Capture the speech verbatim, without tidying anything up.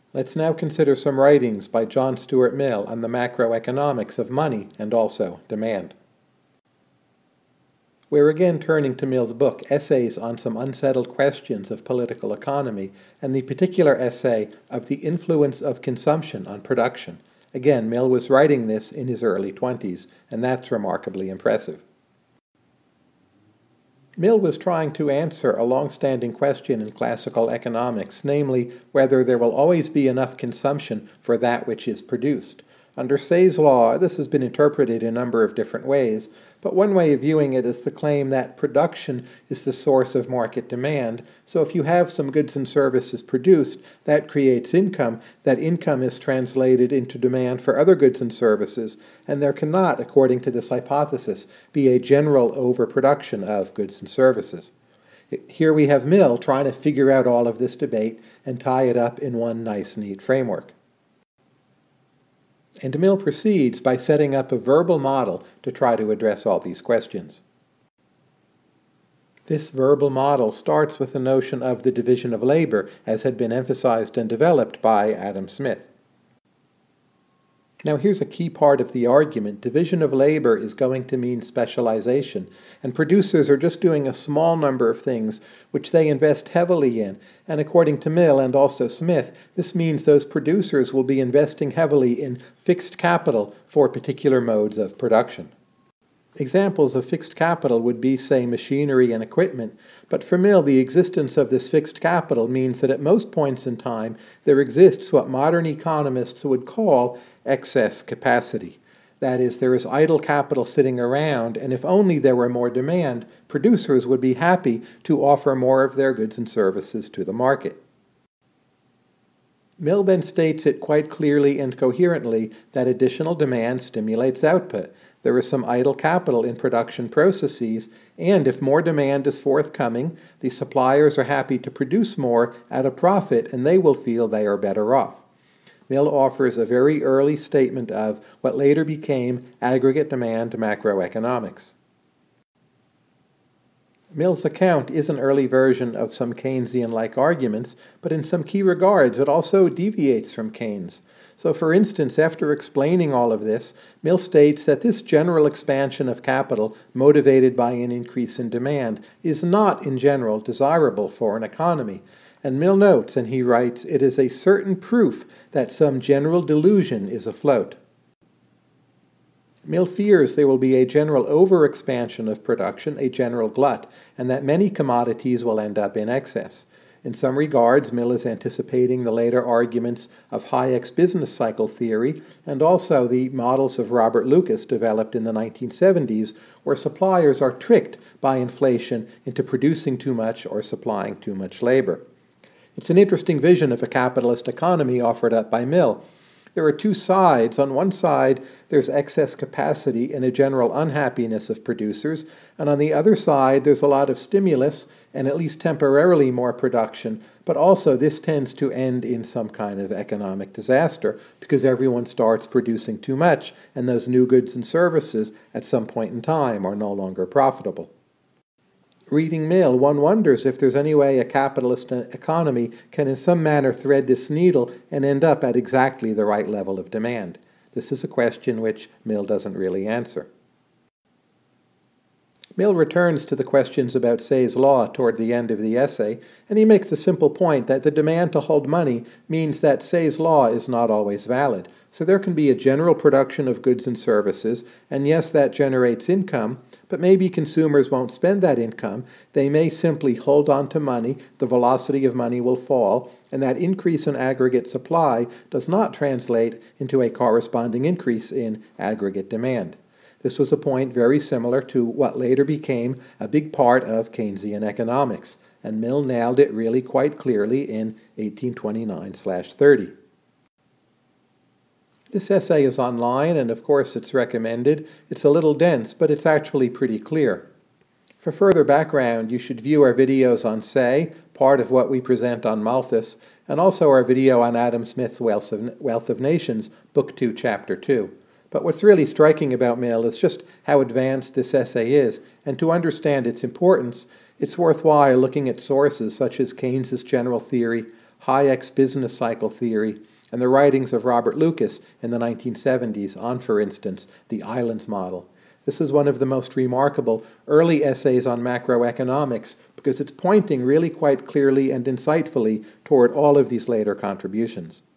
Let's now consider some writings by John Stuart Mill on the macroeconomics of money and also demand. We're again turning to Mill's book, Essays on Some Unsettled Questions of Political Economy, and the particular essay of the influence of consumption on production. Again, Mill was writing this in his early twenties, and that's remarkably impressive. Mill was trying to answer a long-standing question in classical economics, namely whether there will always be enough consumption for that which is produced. Under Say's law, this has been interpreted in a number of different ways, but one way of viewing it is the claim that production is the source of market demand. So if you have some goods and services produced, that creates income. That income is translated into demand for other goods and services, and there cannot, according to this hypothesis, be a general overproduction of goods and services. Here we have Mill trying to figure out all of this debate and tie it up in one nice, neat framework. And Mill proceeds by setting up a verbal model to try to address all these questions. This verbal model starts with the notion of the division of labor, as had been emphasized and developed by Adam Smith. Now here's a key part of the argument. Division of labor is going to mean specialization, and producers are just doing a small number of things which they invest heavily in, and according to Mill and also Smith, this means those producers will be investing heavily in fixed capital for particular modes of production. Examples of fixed capital would be, say, machinery and equipment, but for Mill, the existence of this fixed capital means that at most points in time there exists what modern economists would call excess capacity. That is, there is idle capital sitting around, and if only there were more demand, producers would be happy to offer more of their goods and services to the market. Mill then states it quite clearly and coherently that additional demand stimulates output. There is some idle capital in production processes, and if more demand is forthcoming, the suppliers are happy to produce more at a profit, and they will feel they are better off. Mill offers a very early statement of what later became aggregate demand macroeconomics. Mill's account is an early version of some Keynesian-like arguments, but in some key regards it also deviates from Keynes. So for instance, after explaining all of this, Mill states that this general expansion of capital motivated by an increase in demand is not in general desirable for an economy. And Mill notes, and he writes, it is a certain proof that some general delusion is afloat. Mill fears there will be a general overexpansion of production, a general glut, and that many commodities will end up in excess. In some regards, Mill is anticipating the later arguments of Hayek's business cycle theory and also the models of Robert Lucas developed in the nineteen seventies, where suppliers are tricked by inflation into producing too much or supplying too much labor. It's an interesting vision of a capitalist economy offered up by Mill. There are two sides. On one side, there's excess capacity and a general unhappiness of producers, and on the other side, there's a lot of stimulus and at least temporarily more production, but also this tends to end in some kind of economic disaster because everyone starts producing too much, and those new goods and services at some point in time are no longer profitable. Reading Mill, one wonders if there's any way a capitalist economy can in some manner thread this needle and end up at exactly the right level of demand. This is a question which Mill doesn't really answer. Mill returns to the questions about Say's law toward the end of the essay, and he makes the simple point that the demand to hold money means that Say's law is not always valid. So there can be a general production of goods and services, and yes, that generates income, but maybe consumers won't spend that income. They may simply hold on to money, the velocity of money will fall, and that increase in aggregate supply does not translate into a corresponding increase in aggregate demand. This was a point very similar to what later became a big part of Keynesian economics, and Mill nailed it really quite clearly in eighteen twenty-nine thirty. This essay is online, and of course it's recommended. It's a little dense, but it's actually pretty clear. For further background, you should view our videos on Say, part of what we present on Malthus, and also our video on Adam Smith's Wealth of, Wealth of Nations, Book two, Chapter two. But what's really striking about Mill is just how advanced this essay is, and to understand its importance, it's worthwhile looking at sources such as Keynes's general theory, Hayek's business cycle theory, and the writings of Robert Lucas in the nineteen seventies on, for instance, the islands model. This is one of the most remarkable early essays on macroeconomics because it's pointing really quite clearly and insightfully toward all of these later contributions.